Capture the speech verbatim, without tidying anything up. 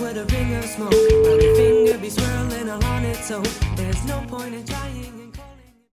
but a ring of smoke while your finger be swirling all on its own. There's no point in trying.